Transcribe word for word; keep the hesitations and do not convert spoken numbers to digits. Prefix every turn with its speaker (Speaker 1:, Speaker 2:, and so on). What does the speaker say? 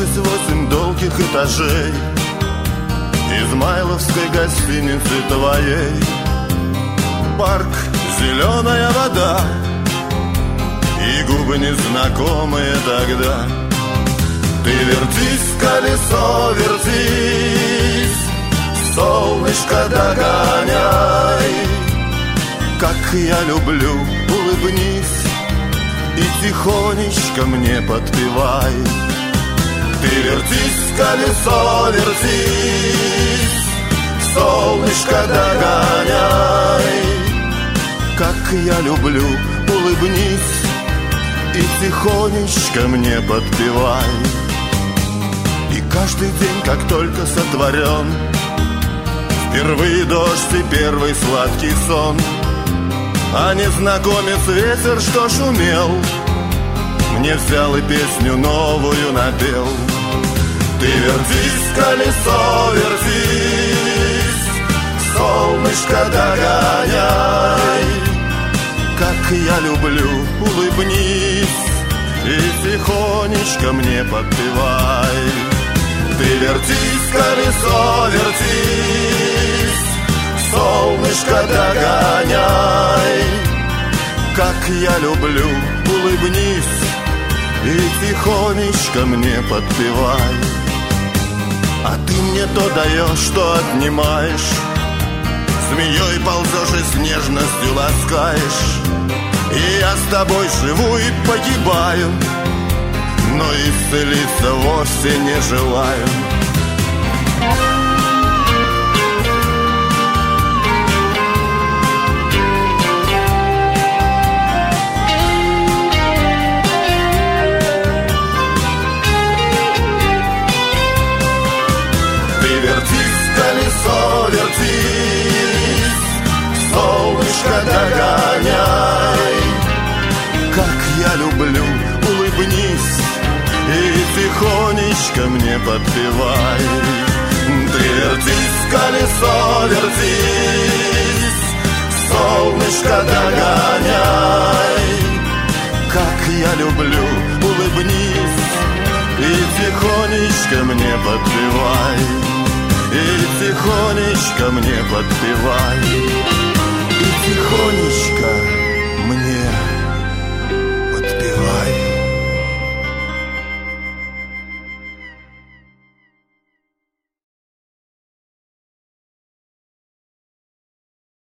Speaker 1: поднялась восемь долгих этажей измайловской гостиницы твоей. Парк, зеленая вода и губы незнакомые тогда. Ты вертись, колесо, вертись, солнышко догоняй. Как я люблю, улыбнись и тихонечко мне подпевай. Ты вертись, колесо, вертись, солнышко догоняй. Как я люблю, улыбнись и тихонечко мне подпевай. И каждый день, как только сотворен, впервые дождь и первый сладкий сон, а незнакомец ветер, что шумел, мне взял и песню новую напел. Ты вертись, колесо, вертись, солнышко догоняй. Как я люблю, улыбнись и тихонечко мне подпевай. Ты вертись, колесо, вертись, солнышко догоняй. Как я люблю, улыбнись и тихонечко мне подпевай. А ты мне то даешь, что отнимаешь, змеей ползешь и с нежностью ласкаешь. И я с тобой живу и погибаю, но исцелиться вовсе не желаю. Колесо, вертись, солнышко догоняй. Как я люблю, улыбнись и тихонечко мне подпевай. Ты вертись, колесо, вертись, солнышко догоняй. Как я люблю, улыбнись и тихонечко мне подпевай. И тихонечко мне подпевай.